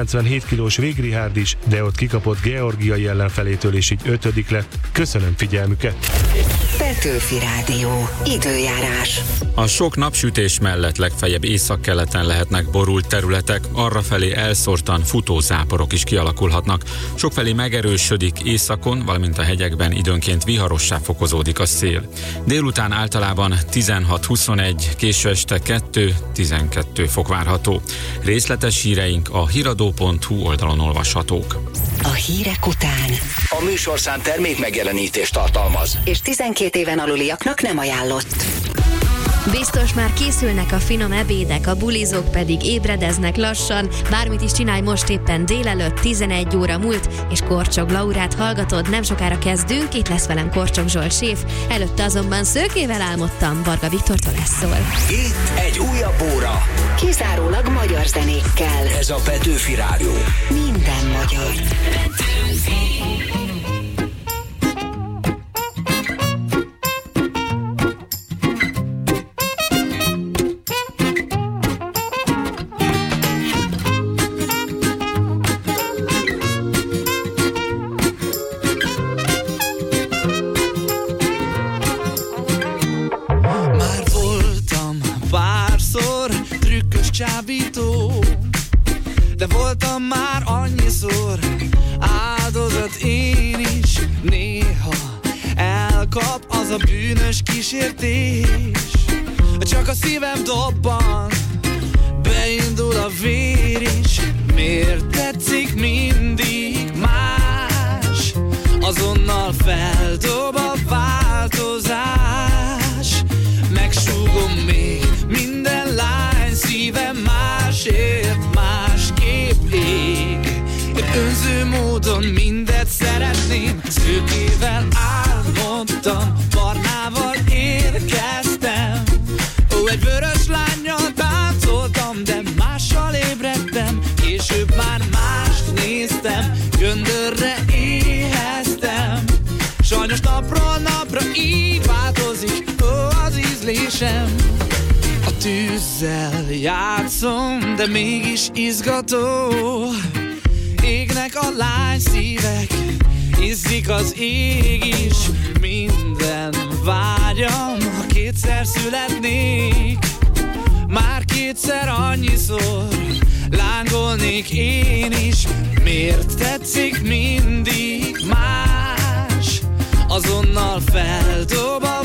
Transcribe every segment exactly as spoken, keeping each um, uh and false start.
kilencvenhét kilós Végrihárd is, de ott kikapott georgiai ellenfelétől, és így ötödik lett. Köszönöm figyelmüket! Petőfi Rádió. Időjárás. A sok napsütés mellett legfeljebb északkeleten lehetnek borult területek, arrafelé elszórtan futózáporok is kialakulhatnak. Sokfelé megerősödik északon, valamint a hegyekben időnként viharossá fokozódik a szél. Délután általában tizenhat-huszonegy, késő este kettő-tizenkettő fok várható. Részletes híreink a hiradó pont hu oldalon olvashatók. A hírek után A műsorszám termék megjelenítést tartalmaz, és tizenkét éven aluliaknak nem ajánlott. Biztos már készülnek a finom ebédek, a bulizók pedig ébredeznek lassan. Bármit is csinálj most, éppen délelőtt tizenegy óra múlt, és Korcsog Laurát hallgatod. Nem sokára kezdünk, itt lesz velem Korcsog Zsolt séf. Előtte azonban Szőkével álmodtam, Varga Viktortól lesz szól. itt egy újabb óra. Kizárólag magyar zenékkel. Ez a Petőfi Rádió. Minden magyar. De voltam már annyiszor áldozat én is. Néha elkap az a bűnös kísértés, csak a szívem dobban, beindul a vér is. Miért tetszik mindig más? Azonnal feldob a változás. Megsúgom még minden lány szívem másért másképp ég. Én önző módon mindet szeretném, szőkével álmodtam, barnával érkeztem. Ó, egy vörös lánnyal táncoltam, de mással ébredtem. Később már mást néztem, göndörre éheztem. Sajnos napról napra így változik, ó, az ízlésem. A tűzzel játszom, de mégis izgató. Égnek a lány szívek, izzik az ég is. Minden vágyam, ha kétszer születnék. Már kétszer annyiszor lángolnék én is. Miért tetszik mindig más? Azonnal feldob a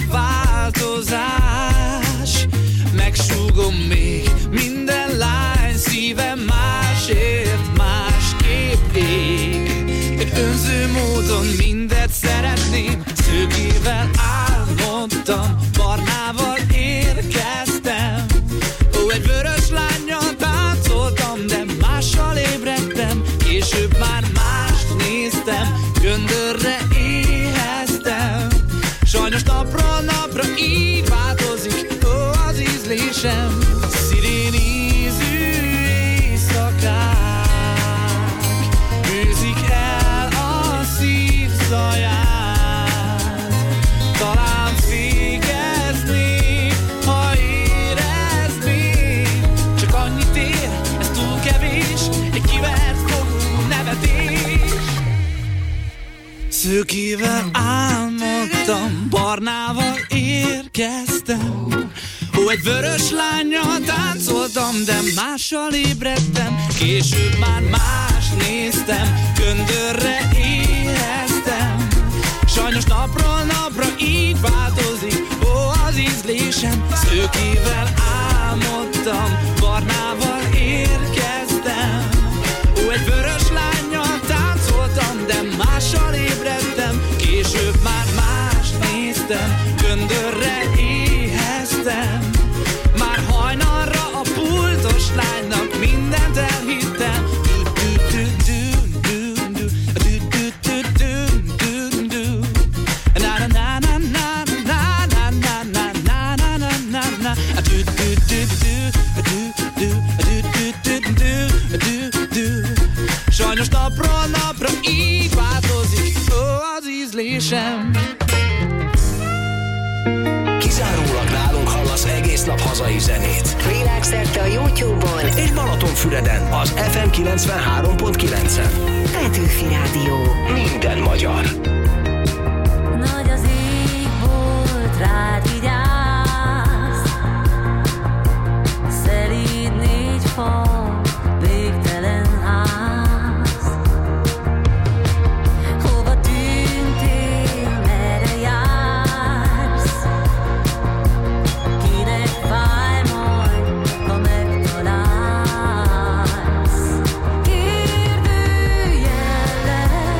változás. Megsúgom még minden lány szívem másért másképp ég. Én önző módon mindet szeretném, szőkével álmodtam, barnával érkeztem. Ó, egy vörös lánnyal táncoltam, de mással ébredtem. Később már mást néztem, göndörre éheztem. Sajnos napról napra így változik, ó, az ízlésem. Szirén ízű éjszakák bűzik el a szív zaját. Talán fékezni, ha érezni. Csak annyit ér, ez túl kevés, egy kivert fogú nevetés. Szőkével álmodtam, barnával érkeztem. Ó, egy vörös lánnyal táncoltam, de mással ébredtem. Később már más néztem, göndörre éheztem. Sajnos napról napra így változik, ó, az ízlésem. Szőkével álmodtam, barnával érkeztem. Ó, egy vörös lánnyal táncoltam, de mással ébredtem. Később már más néztem, göndörre éheztem. Már hajnalra a pultos lánynak mindent elhittem. Sajnos napról napra így változik, ó, az ízlésem. Kizárólag nálunk hallasz az egész nap hazai zenét. Világszerte a YouTube-on És Balatonfüreden az ef em kilencvenhárom pont kilencen. Petőfi Rádió. Minden magyar. Nagy az ég volt, rád vigyázz. Szelíd négy fal, végtelen ház. Hova tűntél, merre jársz? Kinek fáj majd, ha megtalálsz? Kérdőjellel,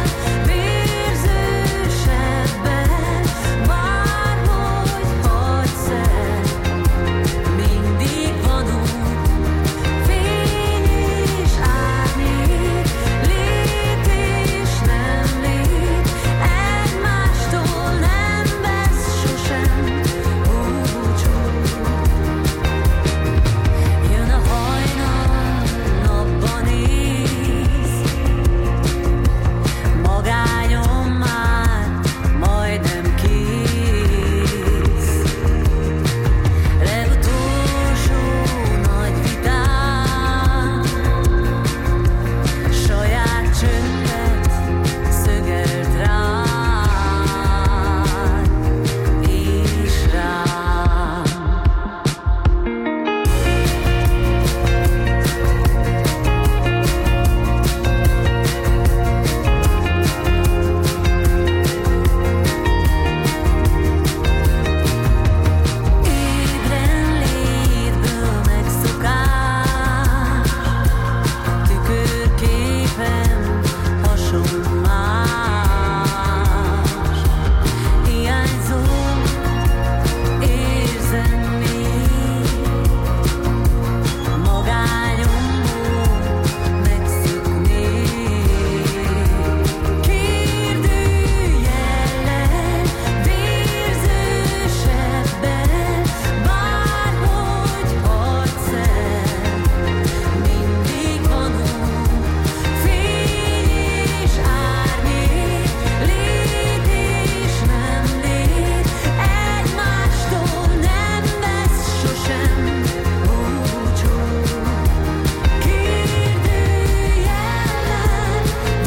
vérzősebben, bárhogy hagysz el, mindig van út, fény és árnyék, lét és nem lét, egymástól nem vesz sosem búcsút. Jön a hajnal, napban néz, magányon már majdnem kész. Legutolsó nagy vitám, saját csöndet szögelt rád és rám. Ébren létből megszokás, tükörképen hasonlás. Hiányzol, érzem még, magányomból megszöknék. Kérdőjellel, vérzősebben, bárhogy hagysz el, mindig van út, fény és árnyék, lét és nem lét, egymástól nem vesz sosem búcsút. Kérdőjellel,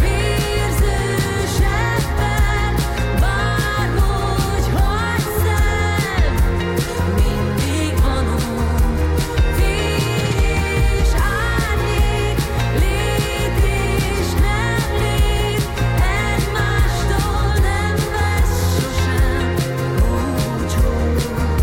vérzősebben, bárhogy hagysz el, mindig van út, fény és árnyék, lét és nem lét, egymástól nem vesz sosem búcsút.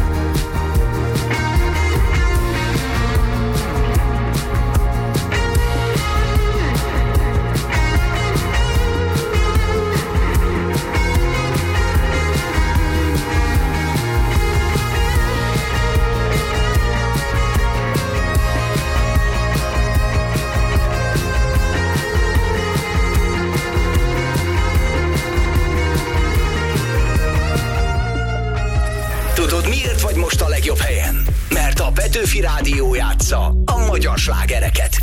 Tudod, miért vagy most a legjobb helyen? Mert a Petőfi Rádió játsza a magyar slágereket.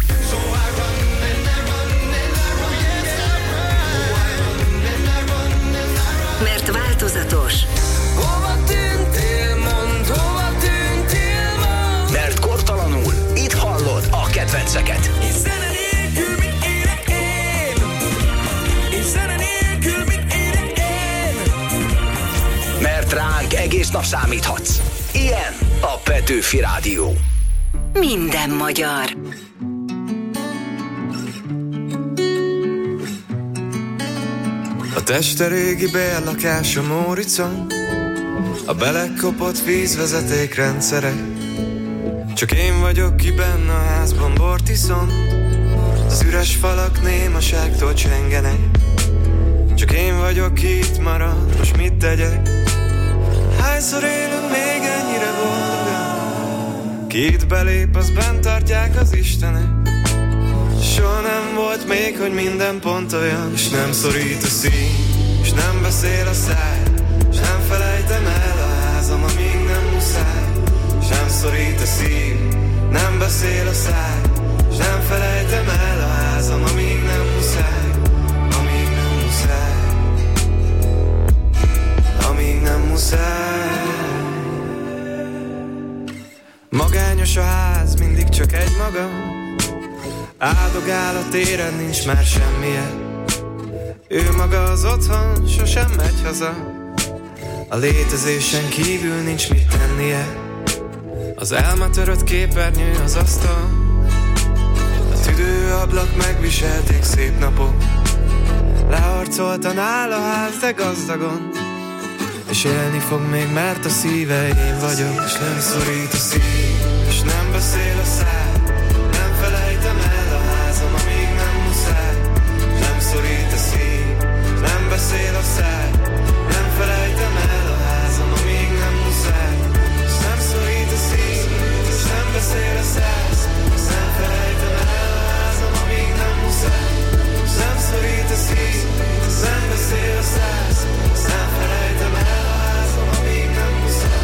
Mert változatos, Hova tűntél, mondd, hova tűntél ma? Mert kortalanul itt hallod a kedvenceket. És zene nélkül mit érek én? És zene nélkül mit érek én? Mert ránk egész nap számíthatsz. Ilyen a Petőfi Rádió. minden magyar. A teste régi bérlakás a Móricon, a belekopott vízvezetékrendszerek. Csak én vagyok ki benne a házban, bort iszom, az üres falak némaságtól csengenek. Csak én vagyok ki itt marad, most mit tegyek? Hányszor élünk még ennyire boldogan? Ki itt belép, az bent tartják az Istenek. Soha nem volt még, hogy minden pont olyan, és nem szorít a szív, és nem beszél a száj, és nem felejtem el a házam, amíg nem muszáj. És nem szorít a szív, nem beszél a száj, és nem felejtem el a házam, amíg nem muszáj. Amíg nem muszáj, amíg nem muszáj. Üres a ház, mindig csak egy maga. Áldogál a téren, nincs már semmije. Ő maga az otthon, sosem megy haza. A létezésen kívül nincs mit tennie. Az elmatörött képernyő az asztal. A tüdőablak megviselték szép napok. Leharcoltan áll a ház, de gazdagon. És élni fog még, mert a szíve én vagyok. És nem szorít a szív, és nem beszél a száj. Nem felejtem el a házam, amíg nem muszáj. Nem szorít a szív, nem beszél a száj. Nem felejtem el a házam, amíg nem muszáj. És nem szorít a szív, és nem beszél a száj. És nem felejtem el a házam, amíg nem muszáj. És nem szorít a szív, és nem beszél a száj. És nem felejtem el a házam, amíg nem muszáj.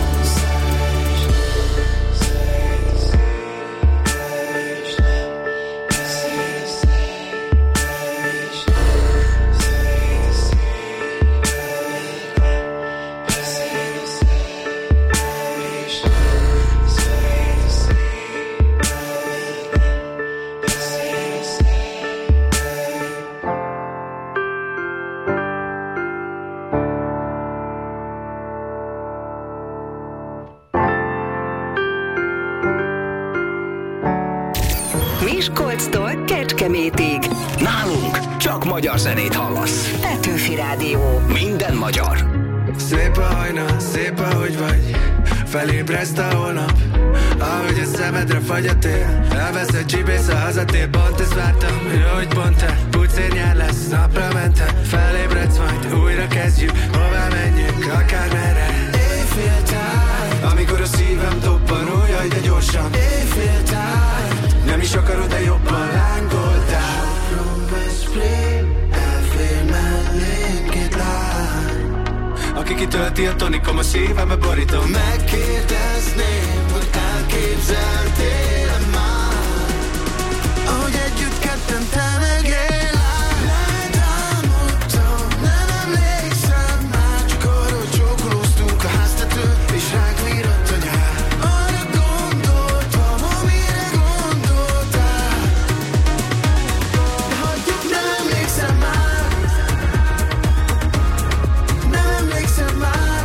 Miskolctól Kecskemétig. Nálunk csak magyar zenét hallasz. Petőfi Rádió. Minden magyar. Szép a hajnal, szép ahogy vagy. Felébreszt a holnap, ahogy a szemedre fagy a tél. Elvesz egy csibész a hazatér. Pont ezt vártam, jó, hogy pont te. Pucér nyár lesz, napra mente. Felébredsz majd, újra kezdjük. Hová menjünk, akármerre. Éjféltáj, amikor a szívem toppan. Ó, jaj, de gyorsan. Éjféltáj, nem is akarod, de jobban lángoltál. Sopron, Veszprém, elfér mellém két lány. Aki kitölti a tonikom, a szívembe borítom. Megkérdezném, hogy elképzeltél már, ahogy együtt ketten te meg én lány. Letámadtam, nem emlékszem már, csak arra, hogy csókolóztunk a háztetőn, és ránk virradt a nyár. Arra gondoltam, amire gondoltál, de hagyjuk, nem emlékszem már. Nem emlékszem már.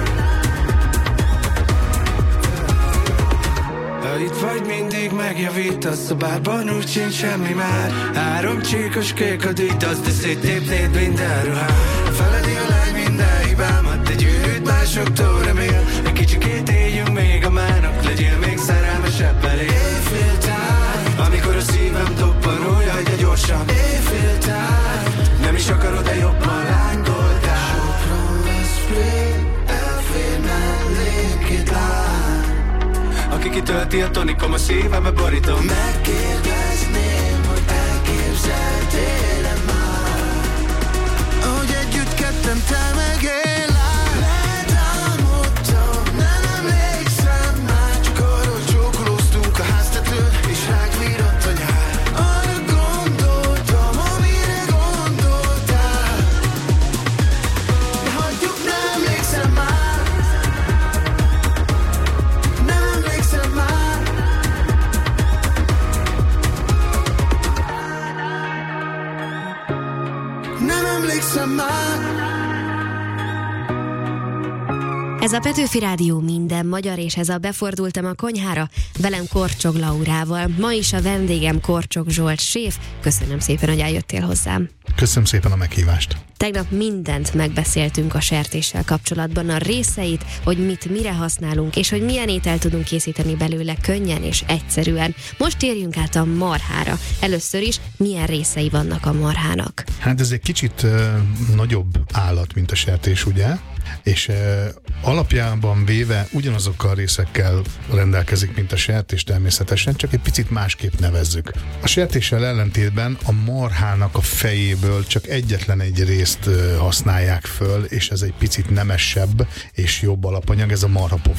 Ha itt vagy, mindig megjavítasz, a bárban úgy sincs semmi már. Három csíkos kék a dítasz, de széttépnéd minden ruhát. Feledi a lány minden hibámat, egy ügyűt másoktól remél. Egy kicsikét éljünk még a mának, legyél még szerelmesebb elé. Éjféltáj, amikor a szívem toppan, ó, jaj, de gyorsan. Éjféltáj, nem is akarod, de jobban lángoltál. Sopron, Veszprém, elfér mellém két lány. Aki kitölti a tonikom, a szívembe borítom. Megkérdezném, hogy elképzeltél-e már, ahogy együtt ketten te meg én lány. Letámadtam, nem emlékszem már, csak arra, hogy csókolóztunk a háztetőn, és ránk virradt a nyár. Arra gondoltam, amire gondoltál, de hagyjuk, nem emlékszem már. Nem emlékszem már. Nem emlékszem már. Ez a Petőfi Rádió minden magyar, és ez a Befordultam a konyhára, velem Korcsog Laurával. Ma is a vendégem Korcsog Zsolt séf. Köszönöm szépen, hogy eljöttél hozzám. Köszönöm szépen a meghívást. Tegnap mindent megbeszéltünk a sertéssel kapcsolatban, a részeit, hogy mit mire használunk, és hogy milyen ételt tudunk készíteni belőle könnyen és egyszerűen. Most térjünk át a marhára. Először is, milyen részei vannak a marhának? Hát ez egy kicsit uh, nagyobb állat, mint a sertés, ugye? És uh, alapjában véve ugyanazokkal a részekkel rendelkezik, mint a sertés természetesen, csak egy picit másképp nevezzük. A sertéssel ellentétben a marhának a fejéből csak egyetlen egy részt uh, használják föl, és ez egy picit nemesebb és jobb alapanyag, ez a marhapofa.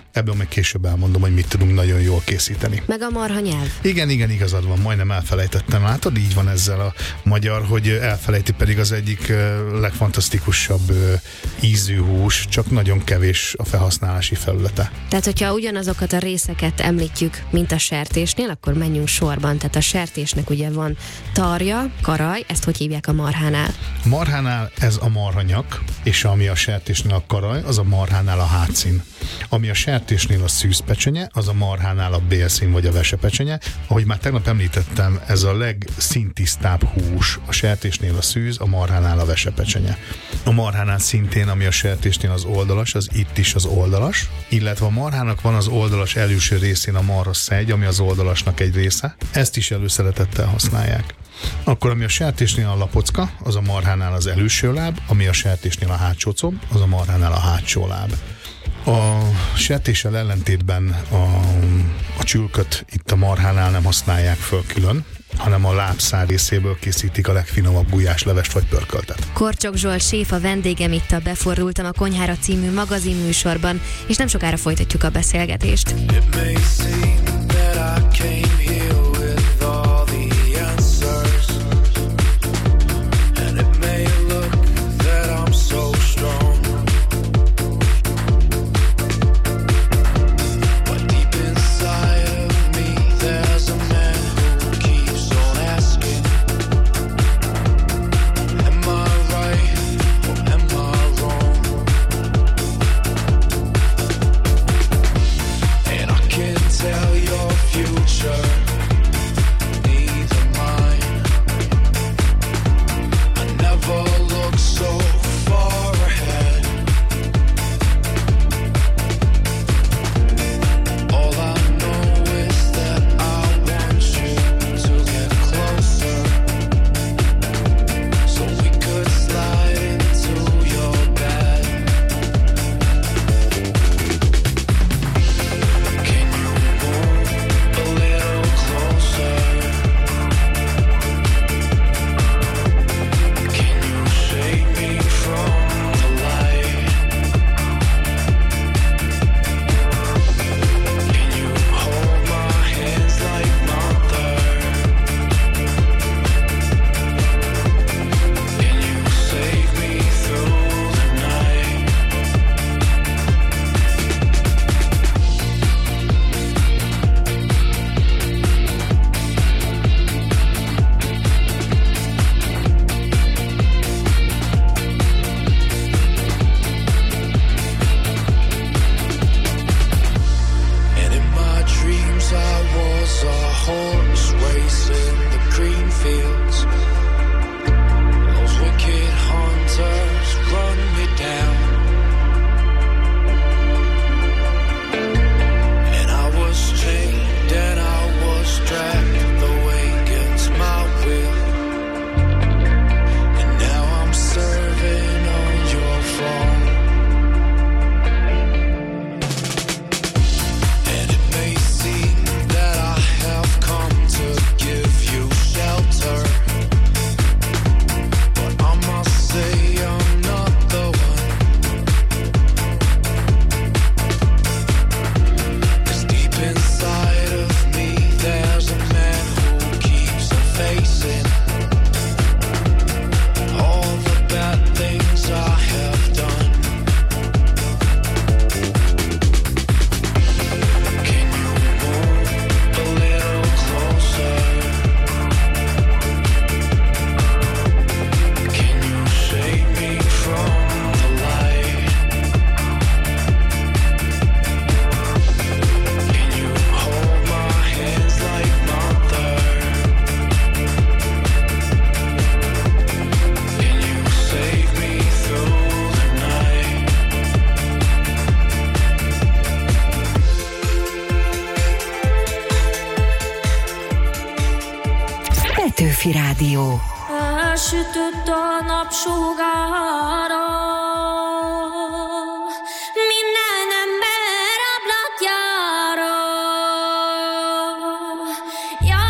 Ebből még később elmondom, hogy mit tudunk nagyon jól készíteni. Meg a marha nyelv. Igen, igen, igazad van, majdnem elfelejtettem. Látod, így van ezzel a magyar, hogy elfelejti, pedig az egyik uh, legfantasztikusabb uh, ízű hús, csak nagyon kevés a felhasználási felülete. Tehát, hogyha ugyanazokat a részeket említjük, mint a sertésnél, akkor menjünk sorban. Tehát a sertésnek ugye van tarja, karaj, ezt hogy hívják a marhánál? Marhánál ez a marhanyak, és ami a sertésnél a karaj, az a marhánál a hátszín. Ami a sertésnél a szűzpecsenye, az a marhánál a bélszín vagy a vesepecsenye. Ahogy már tegnap említettem, ez a legszintisztább hús. A sertésnél a szűz, a marhánál a vesepecsenye. A marhánál szintén, ami a sertésnél az oldalas, az itt is az oldalas, illetve a marhának van az oldalas előső részén a marha szegy, ami az oldalasnak egy része. Ezt is előszeretettel használják. Akkor ami a sertésnél a lapocka, az a marhánál az előső láb, ami a sertésnél a hátsó comb, az a marhánál a hátsó láb. A sertéssel ellentétben a, a csülköt itt a marhánál nem használják föl külön, hanem a lábszár részéből készítik a legfinomabb gulyáslevest vagy pörköltet. Korcsok Zsolt séf a vendégem itt a Beforrultam a konyhára című magazinműsorban, és nem sokára folytatjuk a beszélgetést. Petőfi Rádió. Elsütött a napsugára, minden ember ablakjára. Ja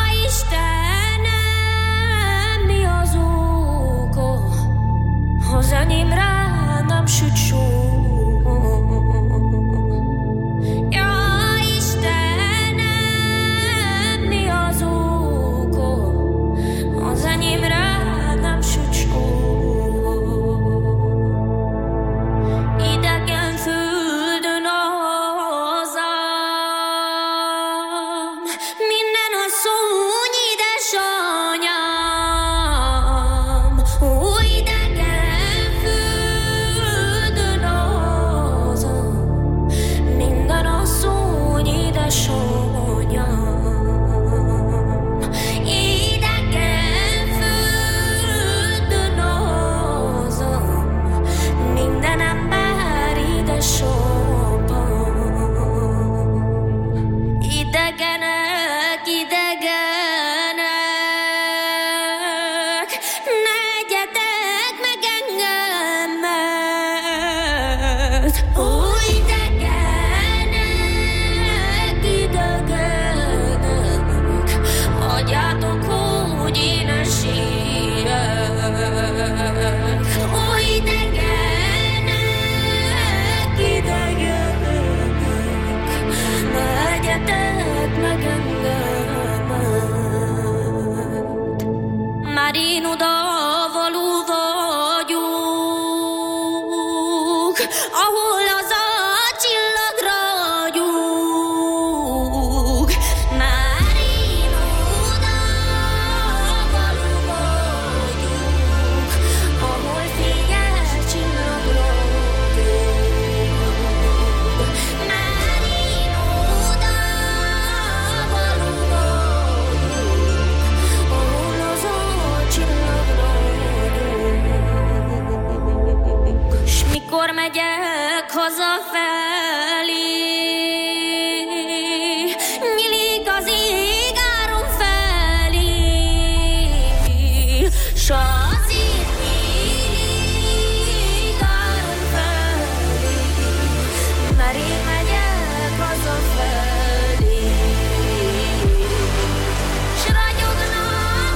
Istenem, mi az oka, az enyémre nem süt só. Ja megyek hazafelé. Nyílik az ég áron felé, s azért nyílik áron felé, mert én megyek hazafelé. S ragyognak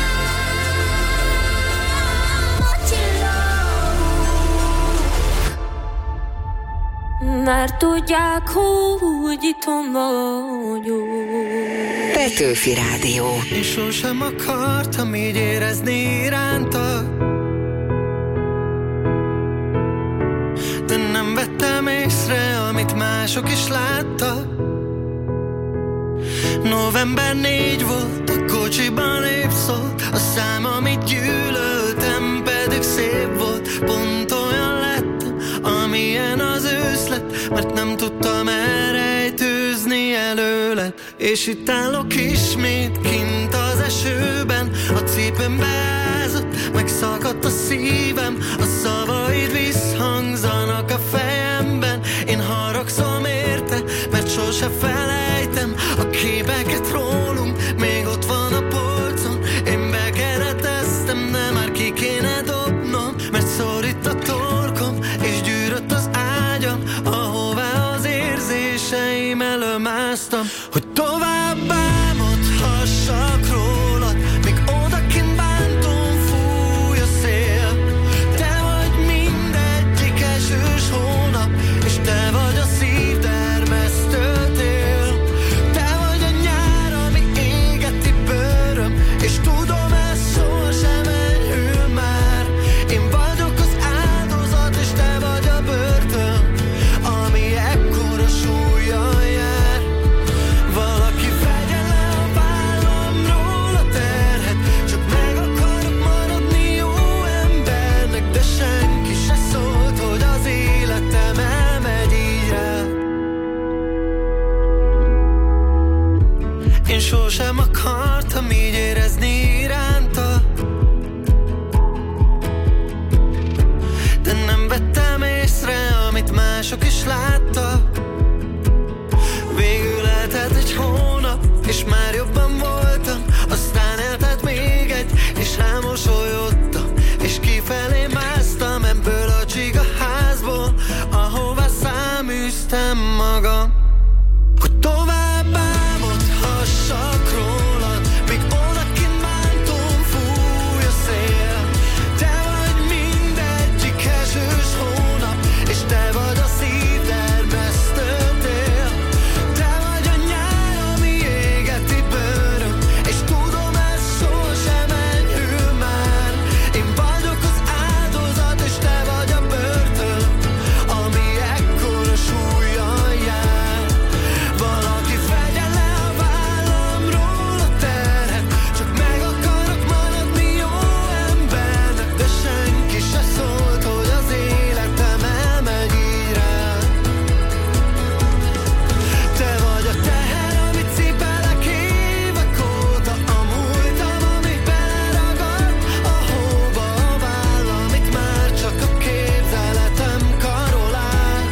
rám a csillagok, mert tudják, hogy itthon vagyok. Petőfi Rádió. Én sosem akartam így érezni iránta, de nem vettem észre, amit mások is láttak. November négy volt, a kocsiban épp szólt, a szám, amit gyűlöltem, pedig szép volt. Pont olyan lettem, amilyen az ősz lett, mert nem tudtam elrejtőzni előled. És itt állok ismét kint az esőben, a cipőm beázott, megszakadt a szívem, a szavaid visszhangzanak a fejemben. Én haragszom érte, mert sose felejtem a képeket rólunk, még ott van a polcon. Én bekereteztem, de már ki kéne dobnom, mert szorít a torkom, és gyűrött az ágyam, ahová az érzéseim előmásztam, hogy tovább álmodhassak rólad, míg odakint bántom fúj a szél. Te vagy mindegyik esős hónap, és te vagy a szívdermesztő tél. Te vagy a nyár, ami égeti bőröm, és tudom, ez sohasem enyhül már. Én vagyok az áldozat, és te vagy a börtön, ami ekkora súllyal jár. Valaki vegye le a vállamról a terhet, csak meg akarok maradni jó embernek, de senki se szólt, hogy az életem elmegy így rá. Én sosem akartam így érezni iránta, de nem vettem észre, amit mások is láttak. Végül eltelt egy hónap, és már jobban voltam, aztán eltelt még egy, és rámosolyodtam, és kifelé másztam ebből a csiga házból, ahová száműztem magam, hogy tovább álmodhassak rólad, míg odakint bántom fúj a szél. Te vagy mindegyik esős hónap, és te vagy a szívdermesztő tél. Te vagy a nyár, ami égeti bőröm, és tudom, ez sohasem enyhül már. Én vagyok az áldozat, és te vagy a börtön, ami ekkora súllyal jár. Valaki vegye le a vállamról a terhet, csak meg akarok maradni jó embernek, de senki se szólt, hogy az életem elmegy így rá. Te vagy a teher, amit cipelek évek óta, a múltam, ami beleragadt a hóba, a váll, amit már csak a képzeletem karol át.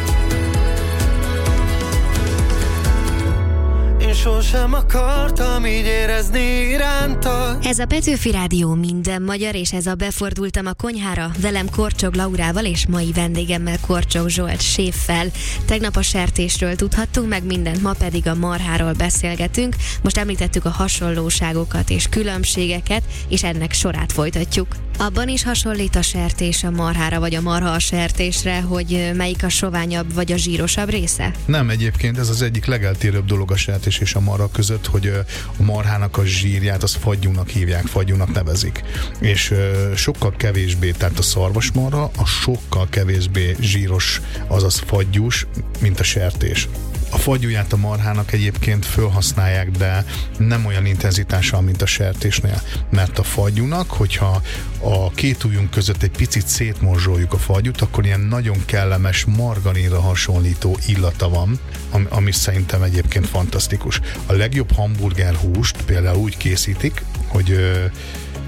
Én sosem akartam így érezni iránta. Ez a Petőfi Rádió minden magyar, és ez a Befordultam a konyhára, velem Korcsog Laurával és mai vendégemmel Korcsog Zsolt séffel. Tegnap a sertésről tudhattunk meg mindent, ma pedig a marháról beszélgetünk. Most említettük a hasonlóságokat és különbségeket, és ennek sorát folytatjuk. Abban is hasonlít a sertés a marhára, vagy a marha a sertésre, hogy melyik a soványabb vagy a zsírosabb része? Nem, egyébként ez az egyik legeltérőbb dolog a sertés és a marha között, hogy a marhának a zsírját az fagyúnak hívják, fagyúnak nevezik. És sokkal kevésbé, tehát a szarvasmarha a sokkal kevésbé zsíros, azaz fagyús, mint a sertés. A fagyúját a marhának egyébként fölhasználják, de nem olyan intenzitással, mint a sertésnél. Mert a fagyúnak, hogyha a két ujjunk között egy picit szétmorzsoljuk a fagyút, akkor ilyen nagyon kellemes, margarinra hasonlító illata van, ami, ami szerintem egyébként fantasztikus. A legjobb hamburger húst például úgy készítik, hogy ö,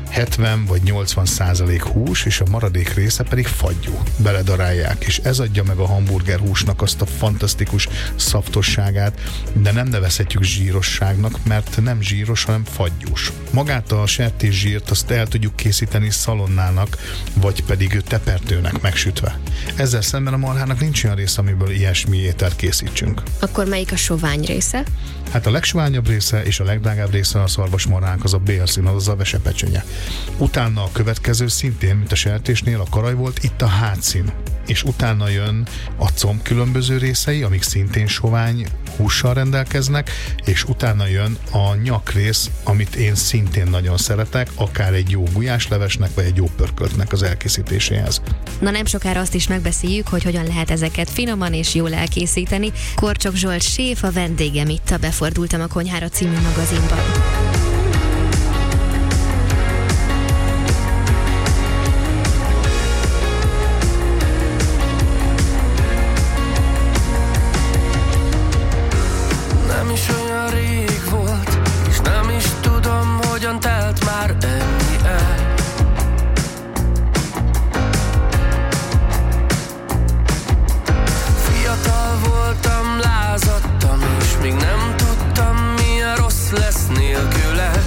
hetven vagy nyolcvan százalék hús, és a maradék része pedig fagyú. Beledarálják, és ez adja meg a hamburger húsnak azt a fantasztikus szaftosságát, de nem nevezhetjük zsírosságnak, mert nem zsíros, hanem fagyús. Magát a sertészsírt azt el tudjuk készíteni szalonnának, vagy pedig tepertőnek megsütve. Ezzel szemben a marhának nincs olyan része, amiből ilyesmi ételt készítsünk. Akkor melyik a sovány része? Hát a legsoványabb része és a legdrágább része a szarvasmarhának az a bélszín, az a vesepecsönye. Utána a következő szintén, mint a sertésnél, a karaj volt, itt a hátszín. És utána jön a comb különböző részei, amik szintén sovány hússal rendelkeznek, és utána jön a nyakrész, amit én szintén nagyon szeretek, akár egy jó gulyáslevesnek, vagy egy jó pörköltnek az elkészítéséhez. Na nem sokára azt is megbeszéljük, hogy hogyan lehet ezeket finoman és jól elkészíteni. Korcsok Zsolt séf a vendégem itt a Befordultam a konyhára című magazinban. Telt már ennyi el. Fiatal voltam, lázadtam, és még nem tudtam, milyen rossz lesz nélküled.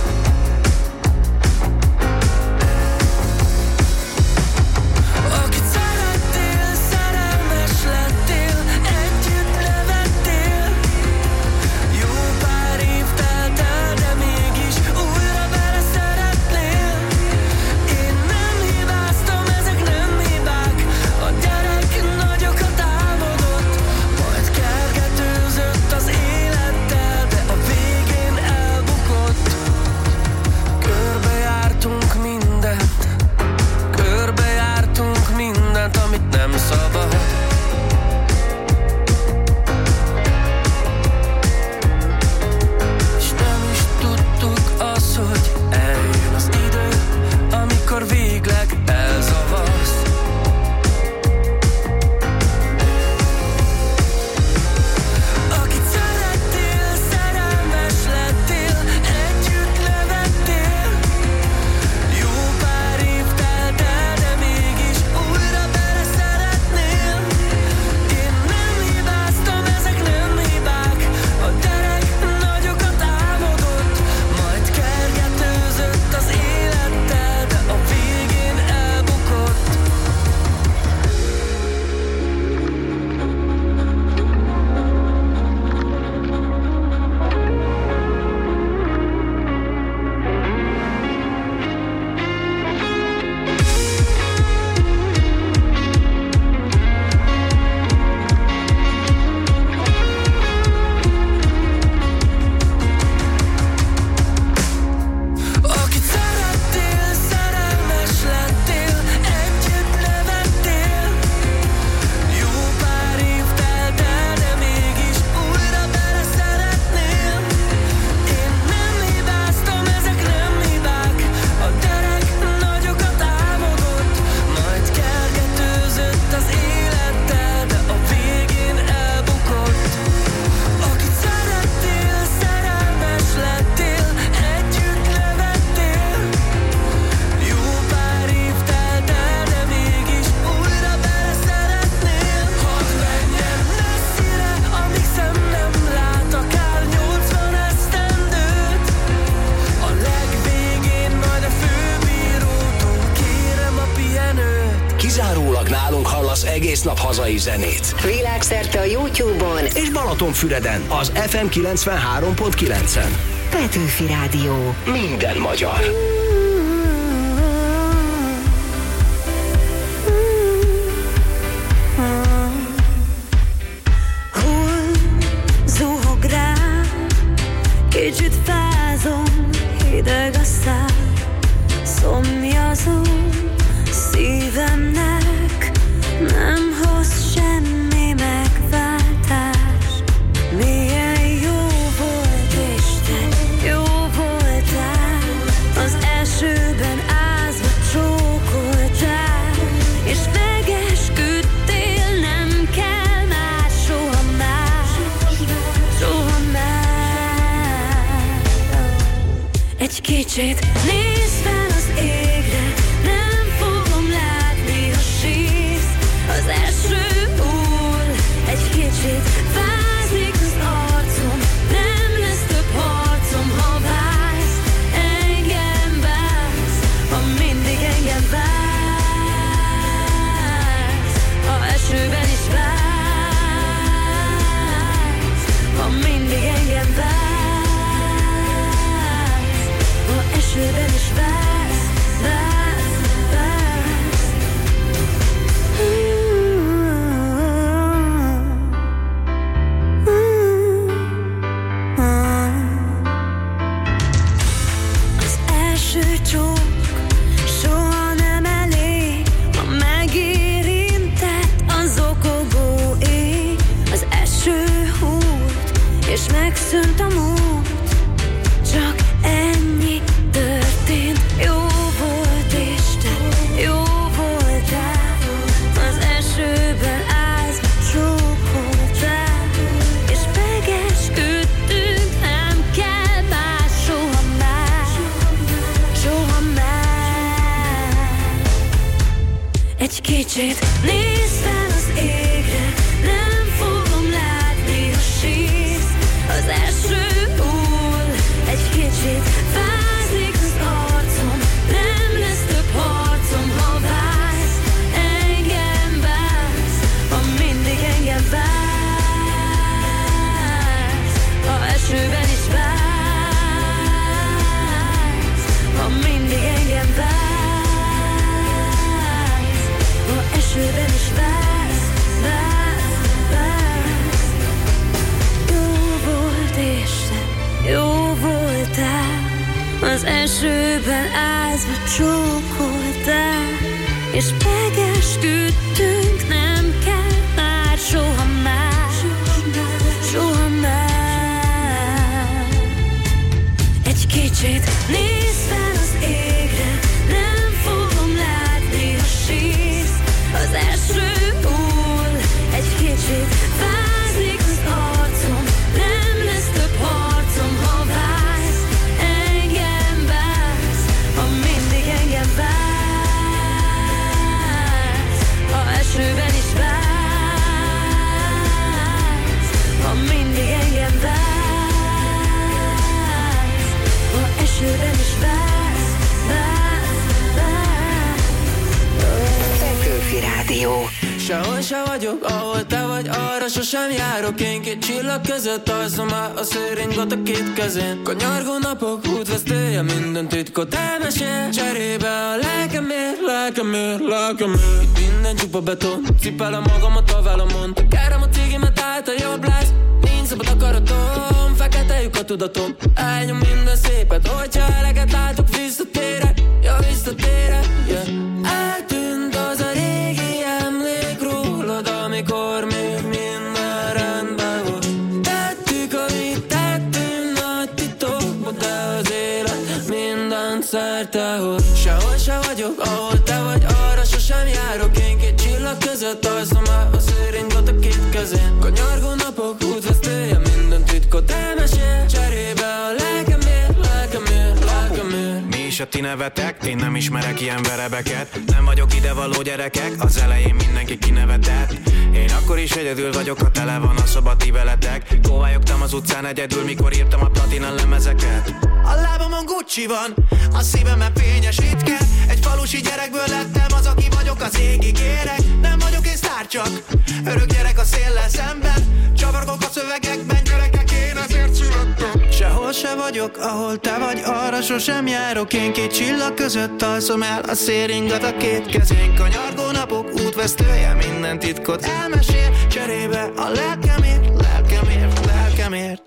Akit szerettél, szerelmes lettél, együtt nevettél. Jó pár év telt el, de mégis újra bele szeretnél. Én nem hibáztam, ezek nem hibák. A gyerek nagyokat álmodott, majd kergetőzött az élettel, de a végén elbukott. Körbejártunk mindent, körbejártunk mindent, amit nem szabad. És nem is tudtuk azt, hogy eljön az idő, amikor végleg elzavarsz. Akit szerettél, szerelmes lettél, együtt nevettél. Jó pár év telt el, de mégis újra bele szeretnél. Én nem hibáztam, ezek nem hibák. A gyerek nagyokat álmodott, majd kergetőzött az élettel, de a végén elbukott. Akit szerettél, szerelmes lettél, együtt nevettél. Jó pár év telt el, de mégis újra bele szeretnél. Én nem hibáztam, ezek nem hibák. A gyerek nagyokat álmodott, majd kergetőzött az élettel, de a végén elbukott. Akit szerettél, szerelmes lettél, együtt nevettél. Jó pár év telt el, de mégis újra bele szeretnél. Hadd menjen messzire, amíg szem nem lát, akár nyolcvan esztendőt. A legvégén majd a főbírótól kérem a pihenőt. Kizárólag nálunk hallasz egész nap hazai zenét. Világszerte a YouTube-on És Balatonfüreden az ef em kilencvenhárom pont kilencen. Petőfi Rádió. Minden magyar. Hol zuhog rám, kicsit fázom, hideg a szám, szomjazom szívemnek, nem hoz semmi megváltást. Milyen jó volt Isten, jó voltál, az esőben ázva csókoltál, és megesküdtél, nem kell más, soha más, soha más. Egy kicsit nézd fel a Egy kicsit nézz fel az égre, nem fogom látni, ha sírsz. Az eső hull, egy kicsit fázik az arcom, nem lesz több harcom, ha vársz, engem vársz, ha mindig engem vársz, ha esőben is vársz, ha mindig engem vársz, ha esőben is vársz, vársz, vársz. Jó volt és te, jó voltál, az esőben ázva csókoltál, és megesküdtünk, nem kell már soha már, soha már. Egy kicsit nézz fel az égre, nem fogom látni, ha sírsz. Az eső hull, egy kicsit fázik az arcom, nem lesz több harcom, ha vársz, engem vársz, ha mindig engem vársz, ha esőben is vársz, ha mindig engem vársz, ha esőben is vársz, vársz, vársz. Petőfi Rádió. Sehol se vagyok, ahol te vagy, arra sosem járok. Én két csillag között alszom át a szőringot a két kezén. Kanyargó napok útvesztője, minden titkot elmesél. Cserébe a lelkemért, lelkemért, lelkemért. Itt minden csupa beton, cipelem magamat a válamon. Kárem a cégimet állt a jobb lesz, nincs szabad akaratom. Fekete lyuk a tudatom, elnyom minden szépet. Hogyha eleget látok, visszatérek, ja visszatérek, yeah. Eltűnt az a régi emlék rólad, amikor még minden rendben volt. Tettük, amit tettünk nagy titokban, de az élet mindent szerte hoz. Sehol se vagyok, ahol te vagy, arra sosem járok. Én két csillag között alszom át a szőringot a két kezén. Kanyargó napok útvesztője, minden titkot elmesél. Cserébe a lelkemért, lelkemért, lelkemért. Mi is a ti nevetek? Én nem ismerek ilyen verebeket. Nem vagyok idevaló gyerekek, az elején mindenki kinevetett. Én akkor is egyedül vagyok, ha tele van a szoba ti veletek. Kóvályogtam az utcán egyedül, mikor írtam a platina lemezeket. A lábamon Gucci van, a szívemen fényes ritke. Egy falusi gyerekből lettem az, aki vagyok, az égig érek. Nem vagyok én sztár, csak örök gyerek a széllel szemben. Csavargok a szövegekben, gyerekek, én ezért születtem. Sehol se vagyok, ahol te vagy, arra sosem járok. Én két csillag között alszom el a széringat a két kezén. Kanyargó napok útvesztője, minden titkot elmesél. Cserébe a lelkemért, lelkemért, lelkemért.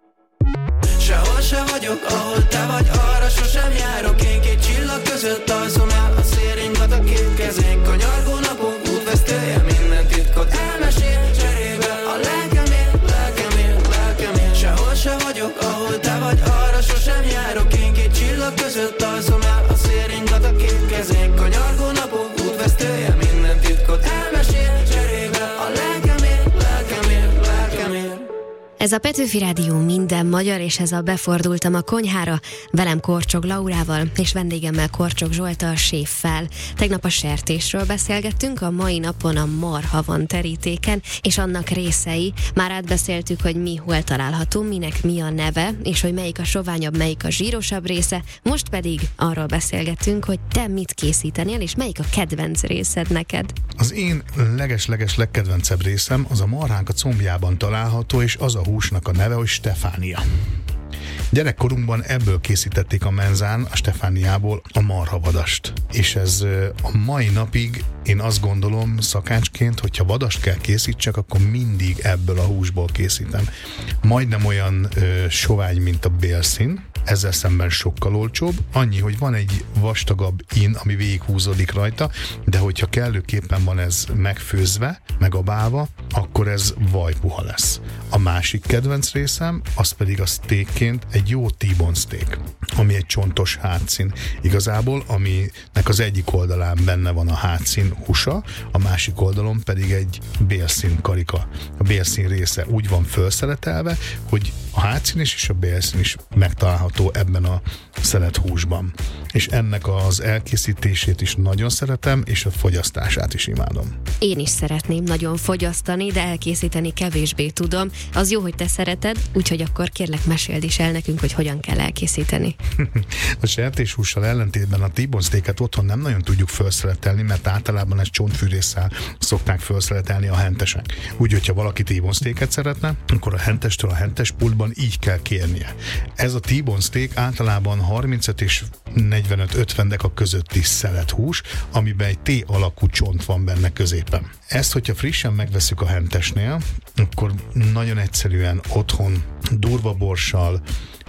Sehol se vagyok, ahol te vagy, arra sosem járok. Én két csillag között alszom el a széringat a két kezén. Kanyargó napok útvesztője, minden titkot elmesél. Cserébe a lelkemért, lelkemért, lelkemért. Sehol se vagyok, ahol te vagy, arra sosem járok. Én két csillag között alszom el a széringat a két kezén. Kanyargó napok útvesztője, minden titkot elmesél. Cserébe a lelkemért, lelkemért, lelkemért. Ez a Petőfi Rádió minden magyar, és ez a Befordultam a konyhára, velem Korcsog Laurával, és vendégemmel Korcsog Zsolttal, séffel. Tegnap a sertésről beszélgettünk, a mai napon a marha van terítéken, és annak részei. Már átbeszéltük, hogy mi hol található, minek mi a neve, és hogy melyik a soványabb, melyik a zsírosabb része. Most pedig arról beszélgettünk, hogy te mit készítenél, és melyik a kedvenc részed neked. Az én leges-leges legkedvencebb részem az a marhánk a combjában található, és az a húsnak a neve, hogy Stefánia. Gyerekkorunkban ebből készítették a menzán, a Stefániából a marhavadast. És ez a mai napig én azt gondolom szakácsként, hogyha vadast kell készítsek, akkor mindig ebből a húsból készítem. Majdnem olyan ö, sovány, mint a bélszín, ezzel szemben sokkal olcsóbb, annyi, hogy van egy vastagabb in, ami végighúzódik rajta, de hogyha kellőképpen van ez megfőzve, megabálva, akkor ez vajpuha lesz. A másik kedvenc részem, az pedig a steakként egy jó T-bone steak, ami egy csontos hátszín. Igazából, aminek az egyik oldalán benne van a hátszín húsa, a másik oldalon pedig egy bélszín karika. A bélszín része úgy van felszeletelve, hogy A hátszín és a bélszín is megtalálható ebben a szelet húsban. És ennek az elkészítését is nagyon szeretem, és a fogyasztását is imádom. Én is szeretném nagyon fogyasztani, de elkészíteni kevésbé tudom. Az jó, hogy te szereted, úgyhogy akkor kérlek meséld is el nekünk, hogy hogyan kell elkészíteni. A sertéshússal ellentétben a T-bone steaket otthon nem nagyon tudjuk felszeletelni, mert általában ezt csontfűrésszel szokták felszeletelni a hentesek. Úgy, hogyha valaki T-bone steaket szeretne, akkor a hentestől a hentes pultban így kell kérnie. Ez a T-bone steak általában harmincöt és negyvenöt ötven deka közötti szelethús, amiben egy T alakú csont van benne középen. Ezt, hogyha frissen megveszük a hentesnél, akkor nagyon egyszerűen otthon durva borssal,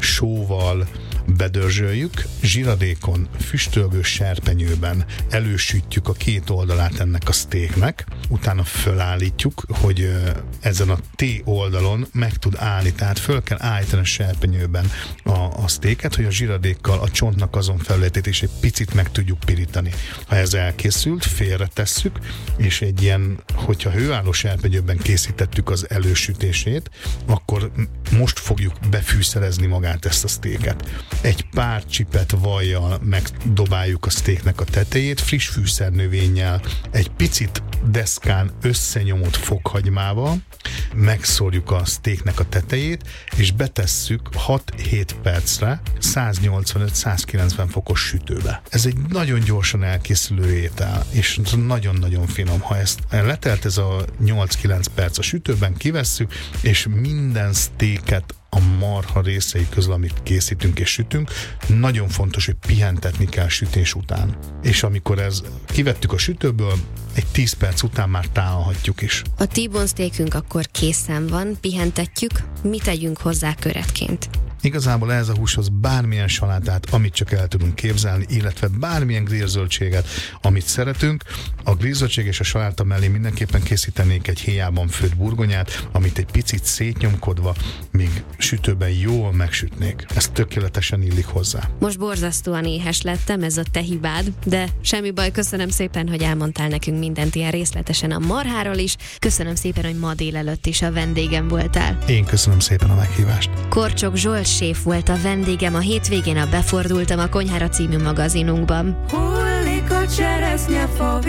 sóval bedörzsöljük, zsiradékon, füstölgő serpenyőben elősütjük a két oldalát ennek a steaknek, utána fölállítjuk, hogy ezen a T oldalon meg tud állni, tehát föl kell állítani a serpenyőben a, a steaket, hogy a zsiradékkal a csontnak azon felületét is egy picit meg tudjuk pirítani. Ha ez elkészült, félretesszük, és egy ilyen, hogyha hőálló serpenyőben készítettük az elősütését, akkor most fogjuk befűszerezni magát ezt a steaket. Egy pár csipet vajjal megdobáljuk a steaknek a tetejét, friss fűszernövényel, egy picit deszkán összenyomott fokhagymával, megszórjuk a steaknek a tetejét, és betesszük hat-hét percre száznyolcvanöt-százkilencven fokos sütőbe. Ez egy nagyon gyorsan elkészülő étel, és nagyon-nagyon finom. Ha ezt letelt ez a nyolc-kilenc perc a sütőben, kivesszük, és minden steaket a marha részei közül, amit készítünk és sütünk, nagyon fontos, hogy pihentetni kell sütés után. És amikor ez kivettük a sütőből, egy tíz perc után már tálhatjuk is. A T-bone steakünk akkor készen van, pihentetjük, mit tegyünk hozzá köretként? Igazából ehhez a húshoz bármilyen salátát, amit csak el tudunk képzelni, illetve bármilyen grillzöldséget, amit szeretünk. A grillzöldség és a saláta mellé mindenképpen készítenék egy héjában főtt burgonyát, amit egy picit szétnyomkodva, még sütőben jól megsütnék. Ez tökéletesen illik hozzá. Most borzasztóan éhes lettem, ez a te hibád, de semmi baj, köszönöm szépen, hogy elmondtál nekünk mindent ilyen részletesen a marháról is. Köszönöm szépen, hogy ma délelőtt is a vendégem voltál. Én köszönöm szépen a meghívást. Korcsok Zsolt séf volt a vendégem a hétvégén a Befordultam a konyhára című magazinunkban. Hullik a cseresznyefa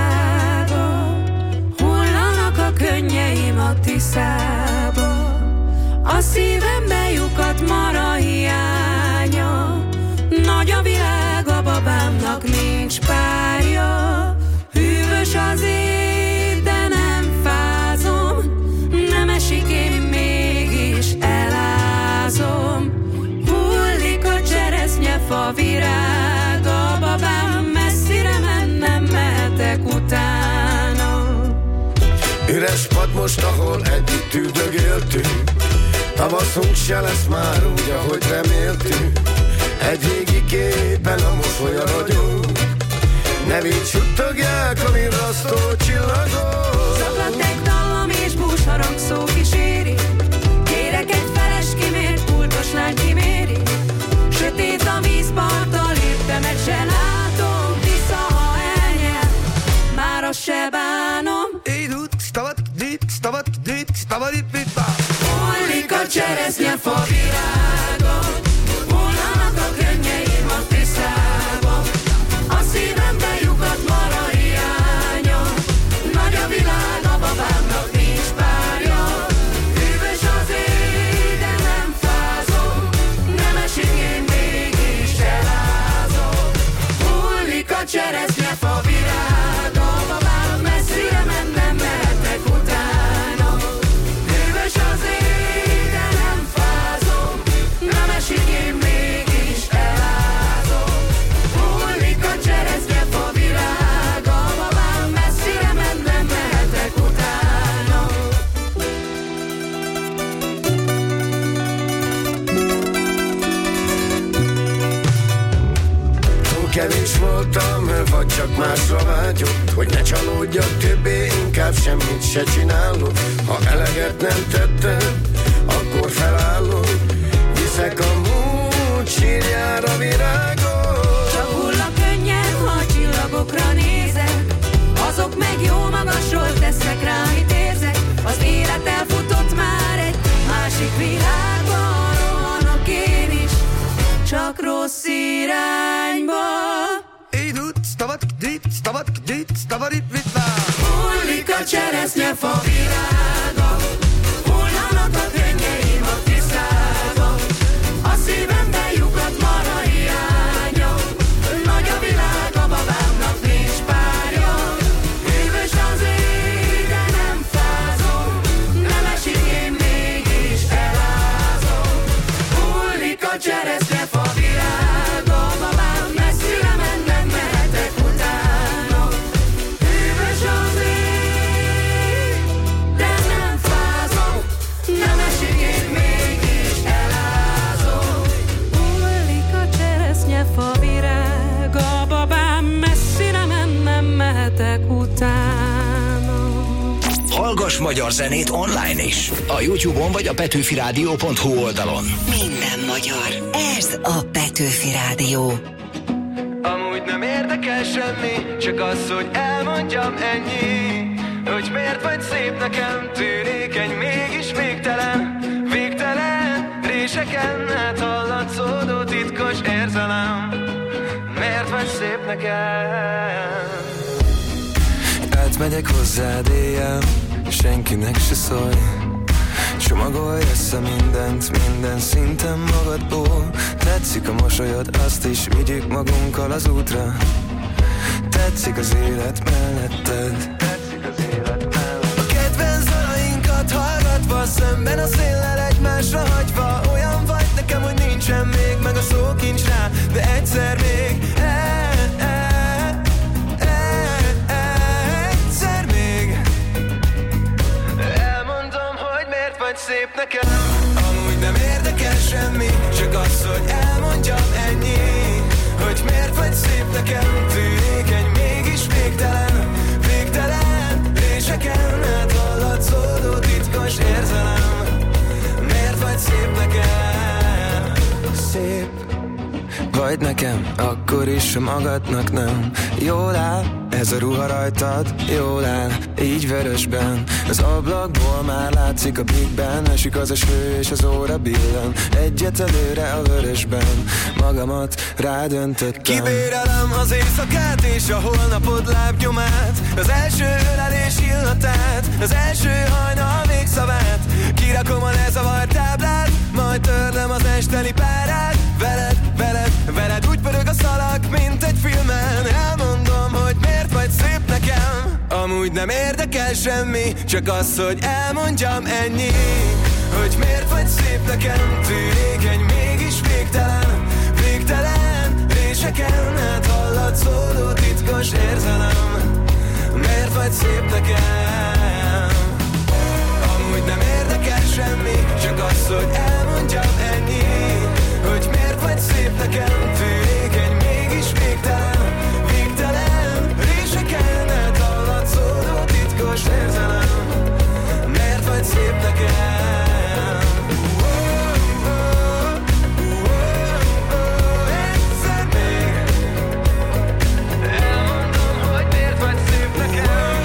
virága, hullanak a könnyeim a Tiszába, a szívembe lyukadt mara hiánya, nagy a világ, a babámnak nincs párja, hűvös az év, de nem fázom, nem esik, én mégis elázom. Hullik a cseresznyefa virága, babám, messzire mennem, mehetek utána. Üres pad most, ahol együtt üldögéltünk, tavaszunk se lesz már úgy, ahogy reméltünk. Egy régi képen a mosolya ragyog, nevét suttogják a virrasztó csillagok. Zaklaték dallam és búsharang szó kíséri, kérek egy feles kimért, pultos lány kiméri. Sötét a vízparttal, léptemet se látom, vissza, ha elnyel, már azt se bánom. Hullik a cseresznyefa virága, hullanak a könnyeim a Tiszába, a szívembe lyukadt mara hiánya, nagy a világ, a babámnak nincs párja, hűvös az éj, de nem fázom, nem esik, én mégis elázom. Hullik a cseresznyefa virága, babám, messzire mennem, mehetek utána. Hűvös az éj, de nem fázom, nem esik, én mégis elázom. Hullik a cseresznyefa virága, babám, messzire mennem, mehetek utána. Túl kevés voltam, vagy csak másra vágyott, hogy ne csalódjak többé, inkább semmit se csinálok. Ha eleget nem tettem, akkor felállok, viszek a múlt sírjára virágot. Csak hull a könnyed, ha a csillagokra nézek, azok meg jó magasról tesznek rá, amit érzek. Az élet elfutott már egy másik világban. stabat, dit, stabat, dit, stabarit, vitva. Hullik a cseresznyefa virága, hullanak a könnyeim a tiszába, a szívemben lyukadt mara hiánya, nagy a világ, a babámnak nincs párja. Hűvös az ég, de nem fázom, nem esik, én mégis elázom. Hullik a cseresznyefa virága, babám messzire ment, nem mehetek utána. Hűvös az ég, de nem fázom, nem esik, én mégis elázom. Hullik a cseresznyefa virága, babám messzire ment, nem mehetek utána. Hallgass magyar zenét online is. A YouTube-on vagy a petőfi rádió pont hu oldalon. Minden magyar. Ez a Petőfi Rádió. Amúgy nem érdekel semmi, csak az, hogy elmondjam ennyi, hogy miért vagy szép nekem, tűrékeny, mégis végtelen, végtelen réseken át hallatszódó titkos érzelem. Miért vagy szép nekem? Átmegyek hozzád éjjel, senkinek se szólj. Csomagolj össze mindent, minden szinten magadból. Tetszik a mosolyod, azt is vigyük magunkkal az útra. Tetszik az élet melletted. A kedvenc dalainkat hallgatva, szemben a széllel egymásra hagyva. Olyan vagy nekem, hogy nincsen még meg a szókincs rá, de egyszer még e, e, e, e, egyszer még elmondom, hogy miért vagy szép nekem. Amúgy nem érdekel semmi, csak az, hogy elmondjam ennyi, hogy miért vagy szép nekem, tűrékeny, mégis végtelen, végtelen réseken át hallatszódó titkos érzelem. Miért vagy szép nekem? Szép vagy nekem, akkor is, ha magadnak nem. Jól áll ez a ruha rajtad, jól áll, így vörösben. Az ablakból már látszik a Big Ben, esik az eső és az óra billen. Egyet előre a vörösben, magamat rádöntöttem. Kibérelem az éjszakát és a holnapod lábnyomát, az első ölelés illatát, az első hajnal végszavát. Kirakom a lezavart táblát, majd törlöm az esteli párát. Veled, veled, veled úgy pörög a szalag, mint egy filmen. Elmondom, hogy miért vagy szép nekem. Amúgy nem érdekel semmi, csak az, hogy elmondjam ennyi, hogy miért vagy szép nekem, tűrékeny, mégis végtelen, végtelen réseken át hallatszódó titkos érzelem. Miért vagy szép nekem? Amúgy nem érdekel semmi, csak az, hogy elmondjam ennyi, hogy miért vagy szép nekem, tűrékeny, mégis végtelen, végtelen réseken át hallatszódó titkos érzelem. Miért vagy szép nekem? Egyszer még elmondom, hogy miért vagy szép nekem.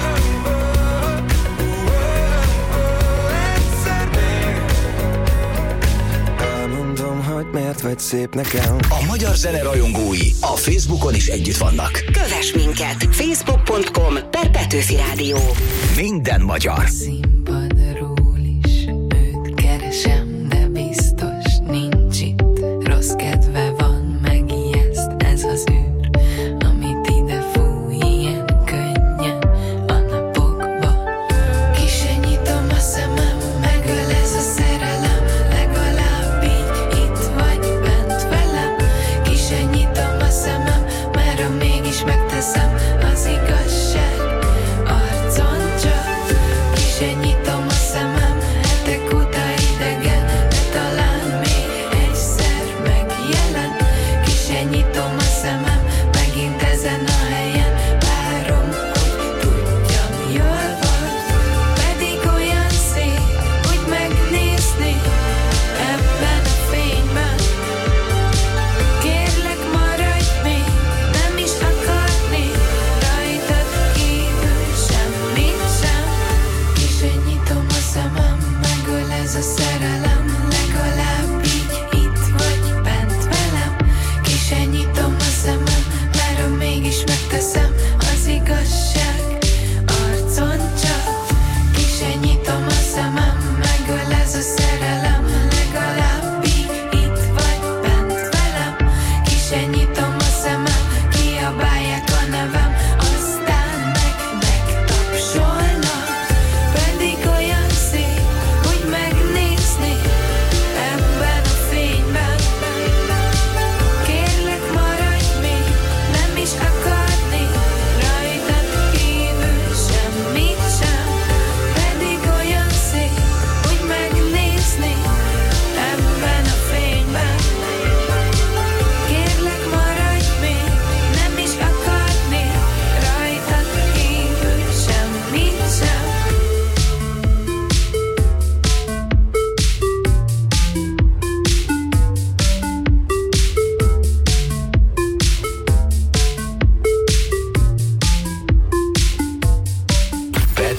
Egyszer még elmondom, hogy miért vagy szép nekem. A magyar zene rajongói a Facebookon is együtt vannak. Kövess minket! facebook pont com per Petőfi Rádió. Minden magyar. Színpadról is őt keresem, de biztos nincs itt. Rossz kedve van, megijeszt ez az űr, amit ide fúj ilyen könnyen a napokba. Ki se nyitom a szemem, megöl ez a szerelem, legalább így itt vagy bent velem. Ki se nyitom a szemem, mert ha mégis megteszem, az igazság arcon csak. Ki se nyitom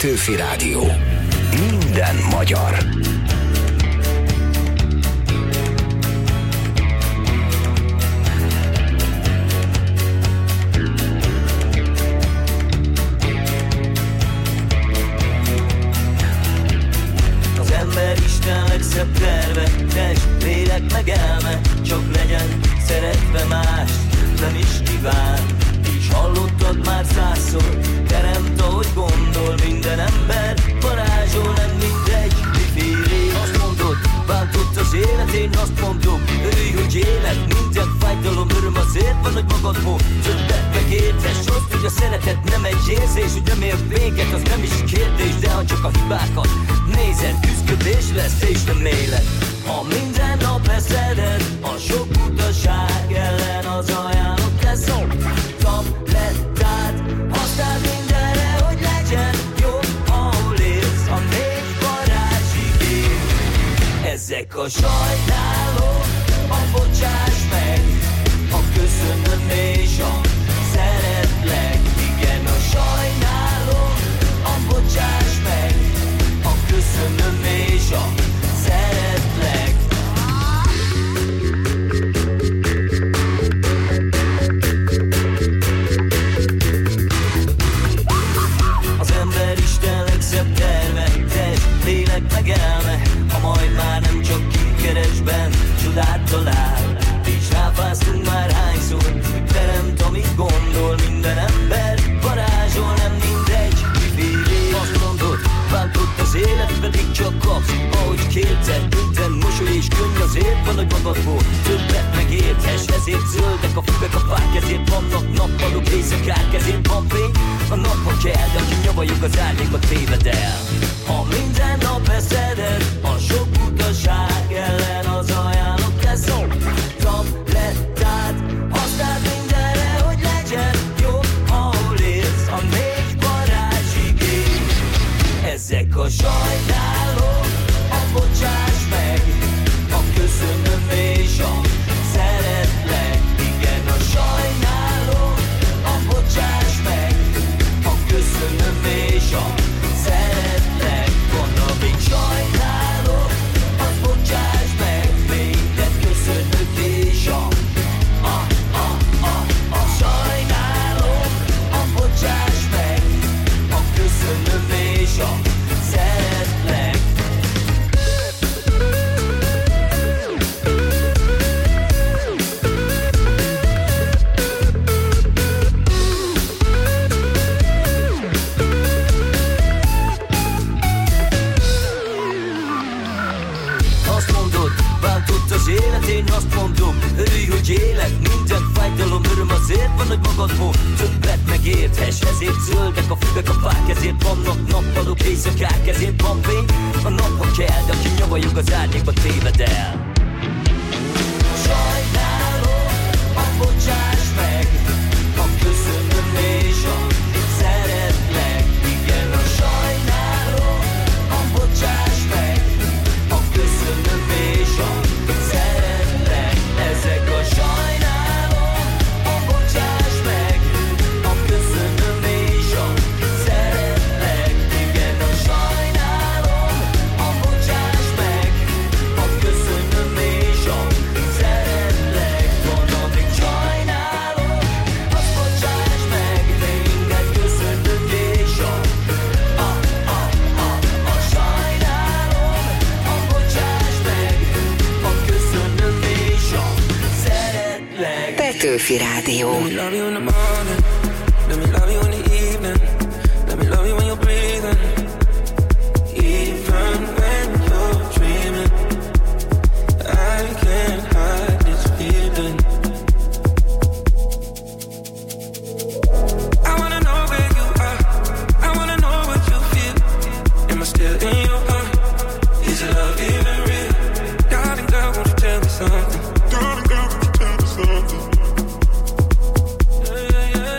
Petőfi Rádió. Minden magyar. Az ember Isten legszebb terve, test, lélek meg elme, csak legyen szeretve más, nem is kíván. És hallottad már százszor, teremt ahogy gondol, minden ember varázsol, nem mindegy, mifélé. Azt mondod, bántott az élet, én azt mondom, örülj, hogy élet, minden fájdalom, öröm azért van, hogy magadból többet megértes. Azt, hogy a szeretet nem egy érzés, hogy nem ér véget, az nem is kérdés, de ha csak a hibákat nézed, küszködés lesz és nem élet. Ha minden nap eszeded, a sok utaság ellen az ajánlott lesz a tablettát. Használd mindenre, hogy legyen jobb, ahol élsz, a négy varázsig él. Ezek a sajnálom, a bocsáss meg, a köszönöm és a szeretlek. Igen, a sajnálom, a bocsáss meg, a köszönöm és a szeretlek. Az ember Isten legszebb terve, test, lélek meg elme, ha majd már nem csak kikeresben csodát talál. És ráfáztunk már hányszor, hogy teremt, amit gondol, minden ember varázsol, nem mindegy, mifélé. Azt mondod, bántott az élet, pedig csak kapsz, ahogy kérted. Minden mosoly és könny azért van, hogy magadból többet megérthess. Ezért zöldek a füvek, a fák, ezért vannak nappalok, éjszakák, ezért van fény a nap, ha kell, de aki nyavajog az árnyékba téved el. Ha minden nap eszeded, a sok utaság ellen az ajánlott lesz a tablettát. Használd mindenre, hogy legyen jobb, ahol élsz, a négy varázsig él. Ezek a sajnálom, a bocsáss meg, a köszönöm és a szeretlek. Igen, a sajnálom, a bocsáss meg, a köszönöm és a szeretlek. Van, amíg sajnálom, az bocsáss meg, mindent köszönök és a a, a, a, a sajnálom, a bocsáss meg, a köszönöm és a szeretlek. Azt mondod, bántott az élet, én azt mondom, örülj, hogy élek, minden fájdalom, öröm azért van, hogy magadból többet megérthess. Ezért zöldek a füvek, a fák, ezért vannak nappalok, éjszakák, ezért van fény a nap, ha kell, de aki nyavajog az árnyékba téved el. Sajnálom, a bocsáss meg, a köszönöm és a szeretlek. Igen, a sajnálom, a bocsáss meg, a köszönöm és a szeretlek. Ezek a sajnálom, a bocsáss meg, a köszönöm és a szeretlek. Igen, a sajnálom, a bocsáss meg, a köszönöm és a szeretlek. Van, amíg sajnálom, azt bocsáss meg, mindent köszönök és a a, a, a, a sajnálom, a bocsáss meg, a köszönöm és a szeretlek. Petőfi Rádió. Let me love you in the morning, let me love you in the evening, let me love you when you're breathing, even when you're dreaming. I can't hide this feeling. I wanna know where you are, I wanna know what you feel. Am I still in your heart? Is your love even real? Darling girl, won't you tell me something? Darling girl, won't you tell me something? Yeah, yeah, yeah.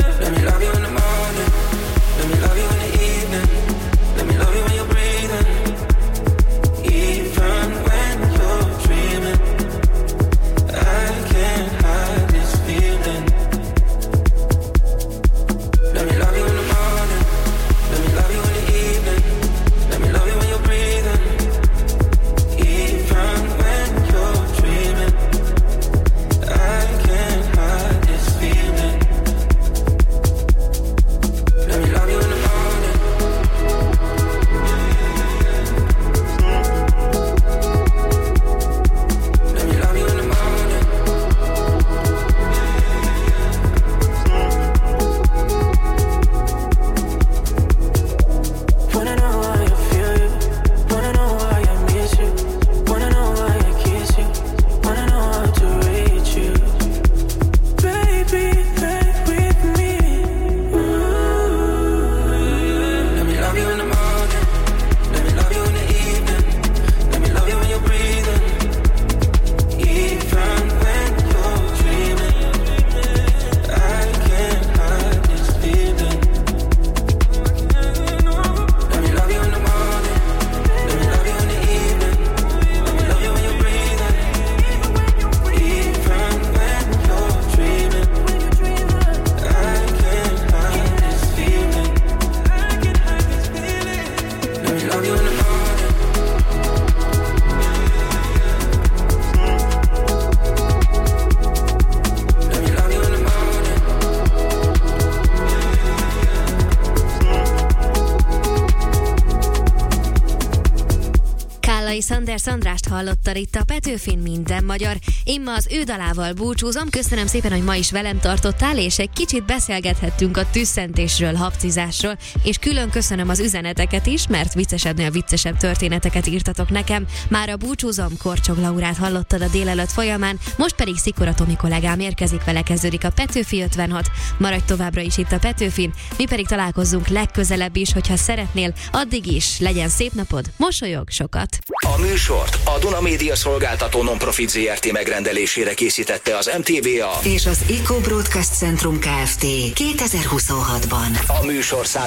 Sziklai Szanders Andrást hallottad itt a Petőfin Minden Magyar. Én ma az ő dalával búcsúzom, köszönöm szépen, hogy ma is velem tartottál, és egy kicsit beszélgethettünk a tüsszentésről, habcizásról, és külön köszönöm az üzeneteket is, mert viccesebbnél viccesebb történeteket írtatok nekem. Már a búcsúzom, Korcsog Laurát hallottad a délelőtt folyamán, most pedig Szikora Tomi kollégám érkezik, vele kezdődik a Petőfi ötvenhat. Maradj továbbra is itt a Petőfin, mi pedig találkozzunk legközelebb is, hogyha szeretnél, addig is legyen szép napod, mosolyog sokat. A műsort a Duna Média Szolgáltató Nonprofit zé er té megrendelésére készítette az em té vé á és az Eco Broadcast Centrum Kft. kétezer-huszonhatban. A műsorszám